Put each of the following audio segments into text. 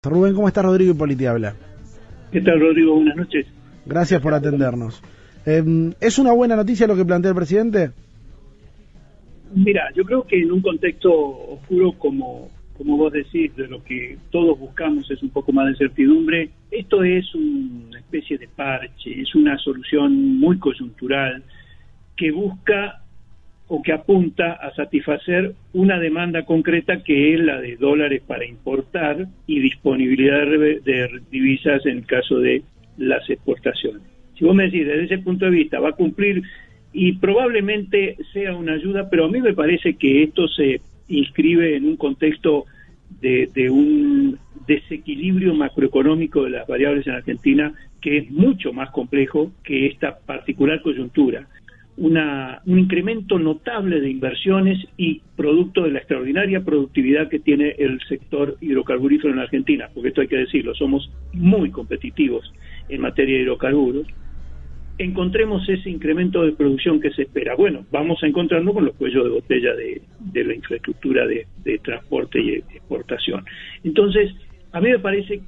Rubén, ¿cómo está? Rodrigo Hipóliti habla. ¿Qué tal, Rodrigo? Buenas noches. Gracias por atendernos. ¿Es una buena noticia lo que plantea el presidente? Mira, yo creo que en un contexto oscuro como vos decís, de lo que todos buscamos es un poco más de certidumbre, esto es una especie de parche, es una solución muy coyuntural que busca o que apunta a satisfacer una demanda concreta que es la de dólares para importar y disponibilidad de divisas en el caso de las exportaciones. Si vos me decís, desde ese punto de vista, va a cumplir y probablemente sea una ayuda, pero a mí me parece que esto se inscribe en un contexto de un desequilibrio macroeconómico de las variables en Argentina que es mucho más complejo que esta particular coyuntura. Un incremento notable de inversiones y producto de la extraordinaria productividad que tiene el sector hidrocarburífero en Argentina, porque esto hay que decirlo, somos muy competitivos en materia de hidrocarburos. Encontremos ese incremento de producción que se espera. Bueno, vamos a encontrarnos con los cuellos de botella de la infraestructura de transporte y exportación. Entonces, a mí me parece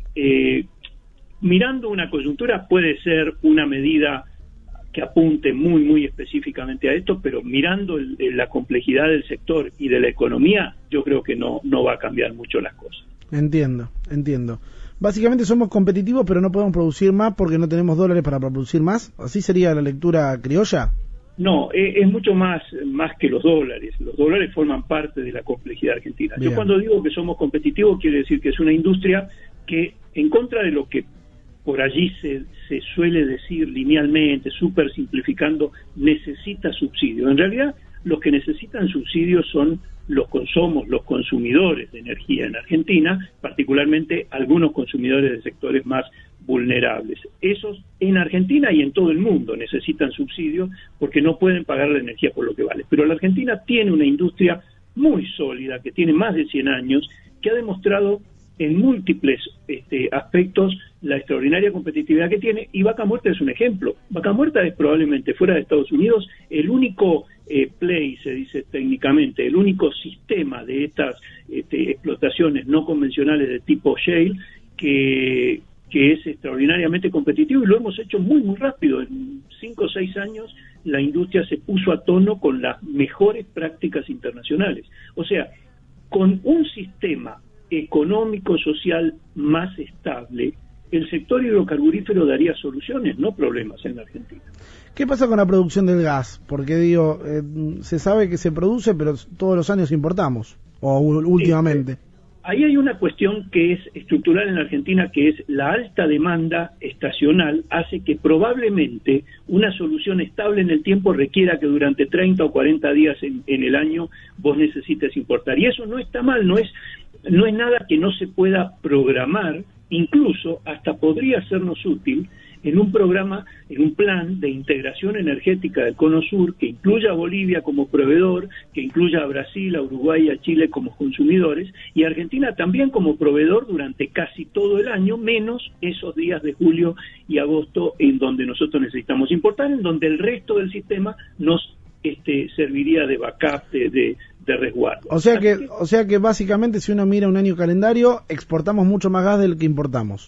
que mirando una coyuntura puede ser una medida que apunte muy específicamente a esto, pero mirando la complejidad del sector y de la economía, yo creo que no va a cambiar mucho las cosas. Entiendo. Básicamente somos competitivos, pero no podemos producir más porque no tenemos dólares para producir más. ¿Así sería la lectura criolla? No, es mucho más que los dólares. Los dólares forman parte de la complejidad argentina. Bien. Yo cuando digo que somos competitivos, quiere decir que es una industria que, en contra de lo que por allí se suele decir linealmente, súper simplificando, necesita subsidio. En realidad, los que necesitan subsidios son los consumidores de energía en Argentina, particularmente algunos consumidores de sectores más vulnerables. Esos en Argentina y en todo el mundo necesitan subsidios porque no pueden pagar la energía por lo que vale. Pero la Argentina tiene una industria muy sólida, que tiene más de 100 años, que ha demostrado en múltiples aspectos la extraordinaria competitividad que tiene, y Vaca Muerta es un ejemplo. Vaca Muerta es probablemente fuera de Estados Unidos el único play, se dice técnicamente, el único sistema de estas explotaciones no convencionales de tipo shale que es extraordinariamente competitivo, y lo hemos hecho muy rápido. En 5 o 6 años la industria se puso a tono con las mejores prácticas internacionales. O sea, con un sistema económico, social más estable, el sector hidrocarburífero daría soluciones, no problemas en la Argentina. ¿Qué pasa con la producción del gas? Porque digo, se sabe que se produce, pero todos los años importamos, o últimamente. Ahí hay una cuestión que es estructural en la Argentina, que es la alta demanda estacional, hace que probablemente una solución estable en el tiempo requiera que durante 30 o 40 días en el año vos necesites importar. Y eso no está mal, no es nada que no se pueda programar, incluso hasta podría sernos útil en un programa, en un plan de integración energética del Cono Sur que incluya a Bolivia como proveedor, que incluya a Brasil, a Uruguay y a Chile como consumidores, y a Argentina también como proveedor durante casi todo el año, menos esos días de julio y agosto en donde nosotros necesitamos importar, en donde el resto del sistema nos serviría de backup, de resguardo. O sea que básicamente, si uno mira un año calendario, exportamos mucho más gas del que importamos.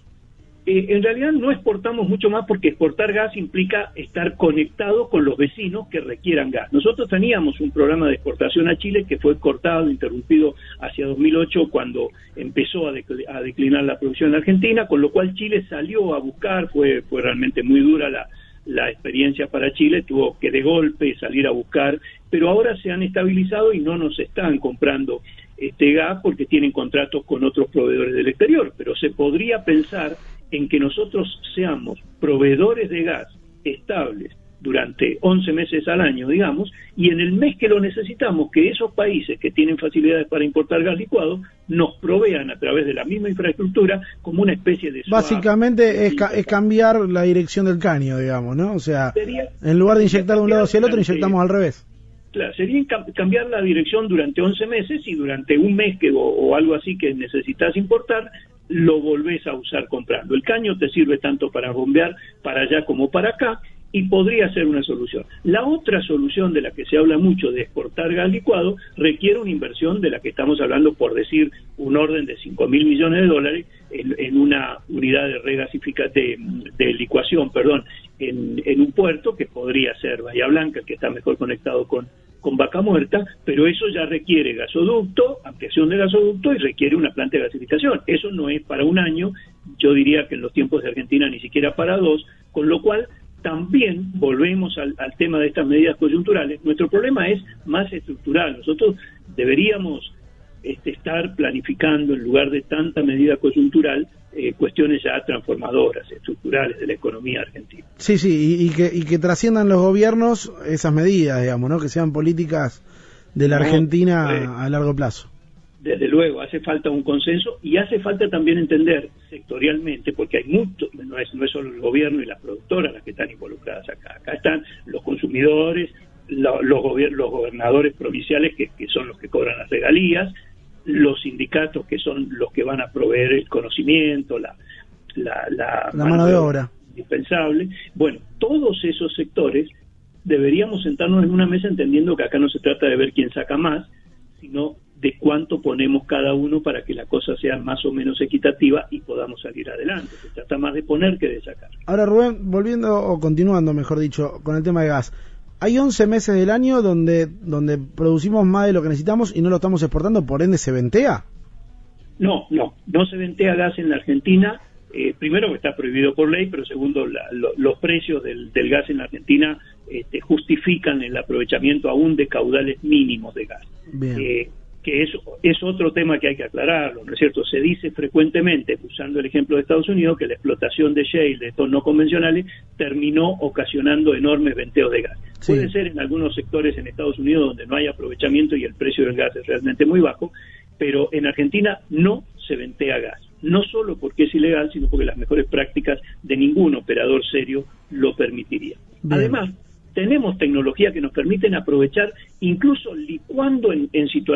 En realidad no exportamos mucho más, porque exportar gas implica estar conectado con los vecinos que requieran gas. Nosotros teníamos un programa de exportación a Chile que fue cortado, interrumpido hacia 2008, cuando empezó a declinar la producción en Argentina, con lo cual Chile salió a buscar, fue realmente muy dura la experiencia para Chile, tuvo que de golpe salir a buscar, pero ahora se han estabilizado y no nos están comprando gas porque tienen contratos con otros proveedores del exterior, pero se podría pensar en que nosotros seamos proveedores de gas estables durante 11 meses al año, digamos, y en el mes que lo necesitamos, que esos países que tienen facilidades para importar gas licuado nos provean a través de la misma infraestructura como una especie de... Básicamente es cambiar la dirección del caño, digamos, ¿no? O sea, en lugar de inyectar de un lado hacia el otro, inyectamos al revés. Claro, sería cambiar la dirección durante 11 meses, y durante un mes o algo así que necesitas importar, lo volvés a usar comprando. El caño te sirve tanto para bombear para allá como para acá, y podría ser una solución. La otra solución de la que se habla mucho, de exportar gas licuado, requiere una inversión de la que estamos hablando, por decir, un orden de $5.000 millones en una unidad de licuación, en un puerto que podría ser Bahía Blanca, que está mejor conectado con Vaca Muerta, pero eso ya requiere gasoducto, ampliación de gasoducto, y requiere una planta de gasificación. Eso no es para un año, yo diría que en los tiempos de Argentina ni siquiera para 2, con lo cual también volvemos al tema de estas medidas coyunturales. Nuestro problema es más estructural. Nosotros deberíamos estar planificando, en lugar de tanta medida coyuntural, cuestiones ya transformadoras, estructurales de la economía argentina. Sí, y que trasciendan los gobiernos esas medidas, digamos, ¿no? Que sean políticas de la Argentina a largo plazo. Desde luego, hace falta un consenso y hace falta también entender sectorialmente, porque hay mucho, no es solo el gobierno y las productoras las que están involucradas acá. Acá están los consumidores, los gobernadores provinciales que son los que cobran las regalías, los sindicatos que son los que van a proveer el conocimiento, la mano de obra indispensable. Bueno, todos esos sectores deberíamos sentarnos en una mesa entendiendo que acá no se trata de ver quién saca más, sino de cuánto ponemos cada uno para que la cosa sea más o menos equitativa y podamos salir adelante. Se trata más de poner que de sacar. Ahora, Rubén, continuando, mejor dicho, con el tema de gas. Hay 11 meses del año donde producimos más de lo que necesitamos y no lo estamos exportando, por ende se ventea. No se ventea gas en la Argentina. Primero, que está prohibido por ley, pero segundo, los precios del gas en la Argentina justifican el aprovechamiento aún de caudales mínimos de gas. Que es otro tema que hay que aclararlo, ¿no es cierto? Se dice frecuentemente, usando el ejemplo de Estados Unidos, que la explotación de shale, de estos no convencionales, terminó ocasionando enormes venteos de gas. Sí. Puede ser en algunos sectores en Estados Unidos donde no hay aprovechamiento y el precio del gas es realmente muy bajo, pero en Argentina no se ventea gas. No solo porque es ilegal, sino porque las mejores prácticas de ningún operador serio lo permitirían. Además, tenemos tecnología que nos permiten aprovechar, incluso licuando en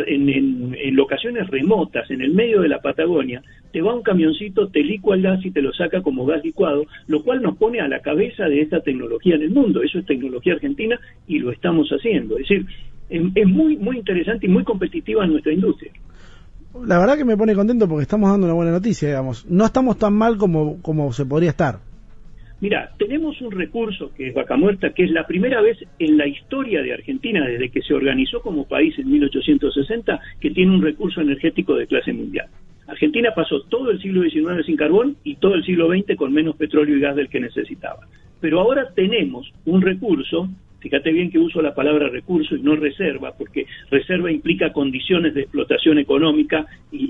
locaciones remotas, en el medio de la Patagonia, te va un camioncito, te licua el gas y te lo saca como gas licuado, lo cual nos pone a la cabeza de esta tecnología en el mundo. Eso es tecnología argentina y lo estamos haciendo. Es decir, es muy, muy interesante y muy competitiva en nuestra industria. La verdad que me pone contento porque estamos dando una buena noticia, digamos. No estamos tan mal como se podría estar. Mira, tenemos un recurso que es Vaca Muerta, que es la primera vez en la historia de Argentina, desde que se organizó como país en 1860, que tiene un recurso energético de clase mundial. Argentina pasó todo el siglo XIX sin carbón y todo el siglo XX con menos petróleo y gas del que necesitaba. Pero ahora tenemos un recurso, fíjate bien que uso la palabra recurso y no reserva, porque reserva implica condiciones de explotación económica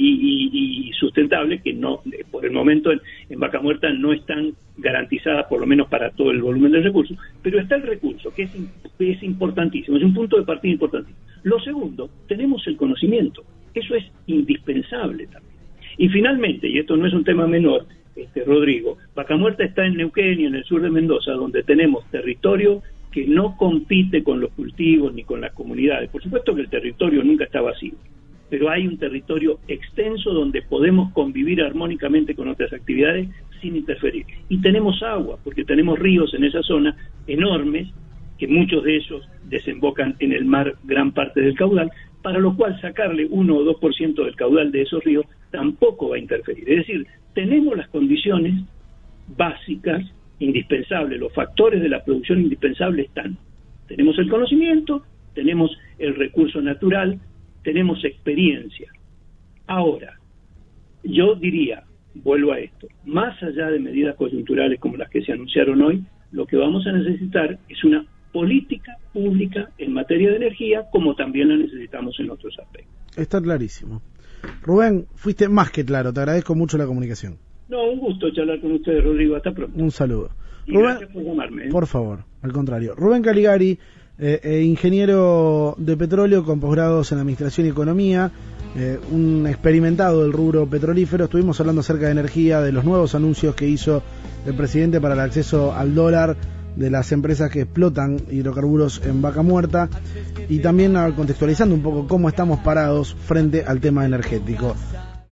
y sustentable que no, por el momento en Vaca Muerta no están garantizadas, por lo menos para todo el volumen del recurso, pero está el recurso, que es importantísimo, es un punto de partida importantísimo. Lo segundo, tenemos el conocimiento, eso es indispensable también. Y finalmente, y esto no es un tema menor, Rodrigo, Vaca Muerta está en Neuquén y en el sur de Mendoza, donde tenemos territorio que no compite con los cultivos ni con las comunidades. Por supuesto que el territorio nunca está vacío, pero hay un territorio extenso donde podemos convivir armónicamente con otras actividades sin interferir. Y tenemos agua, porque tenemos ríos en esa zona enormes, que muchos de ellos desembocan en el mar gran parte del caudal, para lo cual sacarle 1 o 2% del caudal de esos ríos tampoco va a interferir. Es decir, tenemos las condiciones básicas, indispensables, los factores de la producción indispensables están. Tenemos el conocimiento, tenemos el recurso natural, tenemos experiencia. Ahora, yo diría, vuelvo a esto, más allá de medidas coyunturales como las que se anunciaron hoy, lo que vamos a necesitar es una política pública en materia de energía, como también la necesitamos en otros aspectos. Está clarísimo. Rubén, fuiste más que claro, te agradezco mucho la comunicación. No, un gusto charlar con ustedes, Rodrigo, hasta pronto. Un saludo. Y Rubén, gracias por llamarme. Por favor, al contrario. Rubén Caligari, ingeniero de petróleo con posgrados en Administración y Economía, un experimentado del rubro petrolífero. Estuvimos hablando acerca de energía, de los nuevos anuncios que hizo el presidente para el acceso al dólar de las empresas que explotan hidrocarburos en Vaca Muerta, y también contextualizando un poco cómo estamos parados frente al tema energético.